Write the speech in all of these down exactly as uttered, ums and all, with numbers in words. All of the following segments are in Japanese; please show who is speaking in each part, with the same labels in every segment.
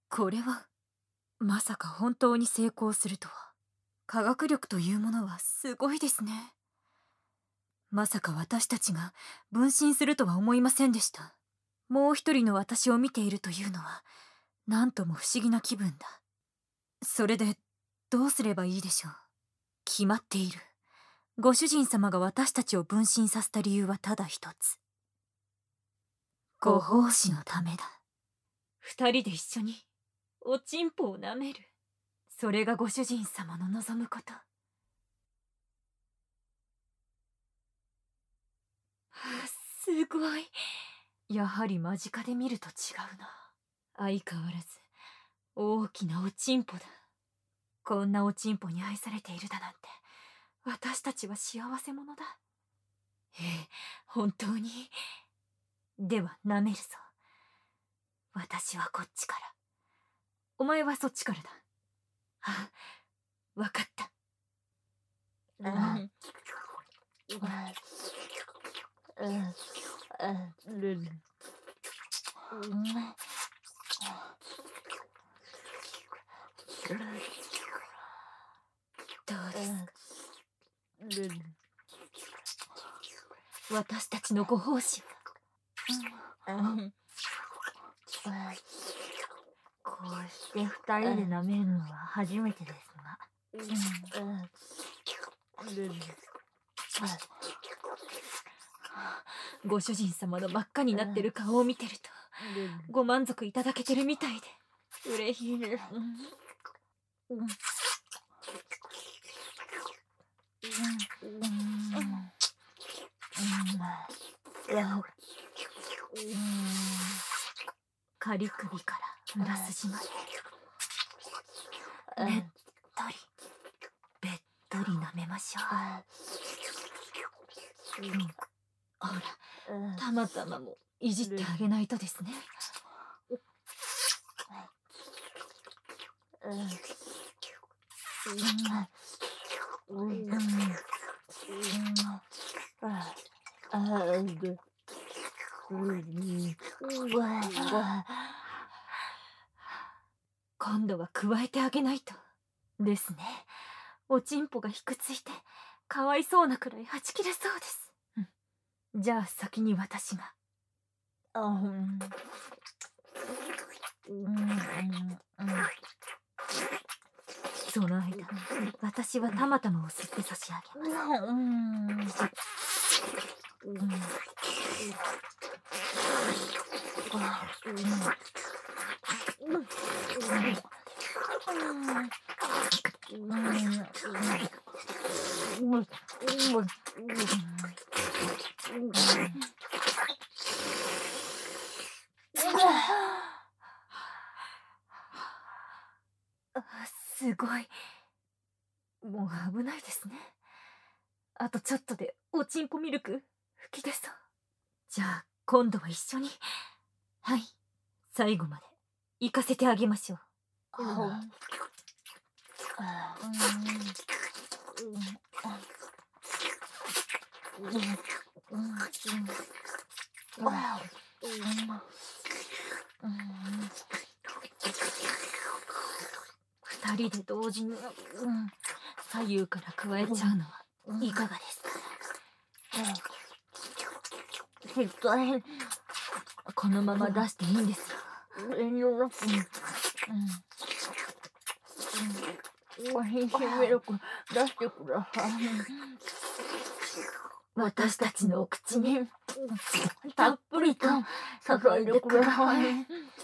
Speaker 1: これはまさか本当に成功するとは。科学力というものはすごいですね。まさか私たちが分身するとは思いませんでした。もう一人の私を見ているというのはなんとも不思議な気分だ。それでどうすればいいでしょう。決まっている。ご主人様が私たちを分身させた理由はただ一つ。ご奉仕のためだ。二人で一緒におちんぽを舐める。それがご主人様の望むこと。すごい。やはり間近で見ると違うな。相変わらず大きなおちんぽだ。こんなおちんぽに愛されているだなんて、私たちは幸せ者だ。ええ、本当に。では舐めるぞ。私はこっちから、お前はそっちからだ。あ、わかった。どうですか。私たちのご奉仕は。こうして二人で舐めるのは初めてですが、ご主人様の真っ赤になってる顔を見てるとご満足いただけてるみたいで嬉しいです。仮首から裏筋までべっとりべっとり舐めましょう。ほら、たまたまもいじってあげないとですね。今度は加えてあげないとですね。おちんぽがひくついてかわいそうなくらいはち切れそうです、うん、じゃあ先に私が。あ、うん、うんうんうん、その間私はたまたまを吸って差し上げます。うん、うんすごい。もう危ないですね。あとちょっとでおちんぽミルク吹き出そう。じゃあ今度は一緒に。はい、最後まで行かせてあげましょう。二人で同時に、うん、左右から加えちゃうのはいかがですか。このまま出していいんですよ。遠慮なく。品種ミルク出してください。私たちのお口にたっぷりと注いでください。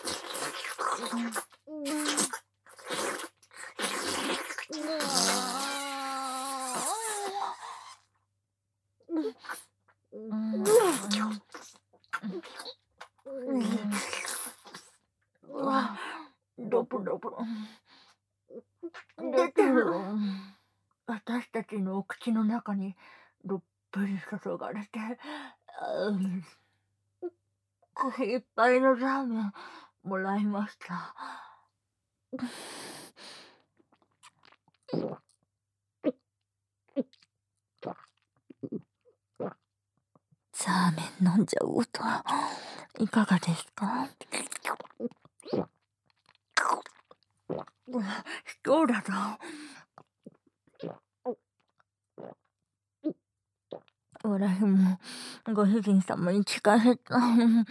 Speaker 1: ドブドブ出てる。私たちのお口の中にどっぷり注がれて、いっぱいのラーメンもらいました。ラーメン飲んじゃうといかがですか。
Speaker 2: そうだな。私もご主人様に聞かせた。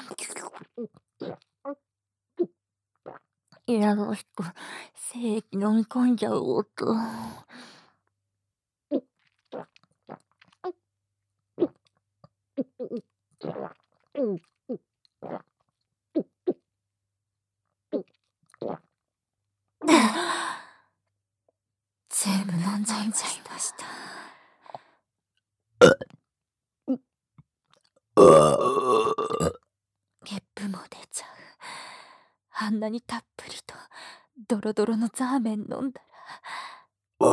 Speaker 2: いやらしく精液飲み込んじゃおうと。
Speaker 1: 全部飲んじゃいました。ゲップも出ちゃう。あんなにたっぷりとドロドロのザーメン飲んだら、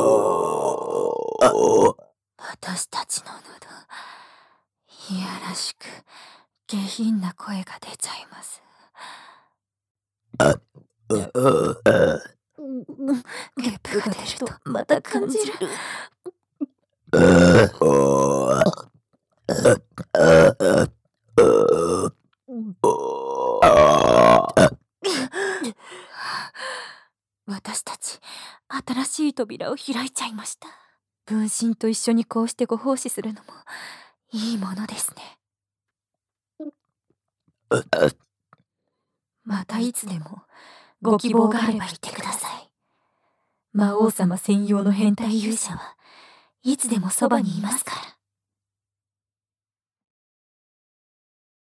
Speaker 1: 私たちの喉、いやらしく下品な声が出ちゃいます。ゲップが出るとまた感じる。私たち新しい扉を開いちゃいました。分身と一緒にこうしてご奉仕するのもいいものですね。またいつでもご希望があれば言ってください。魔王様専用の変態勇者はいつでもそばにいますから。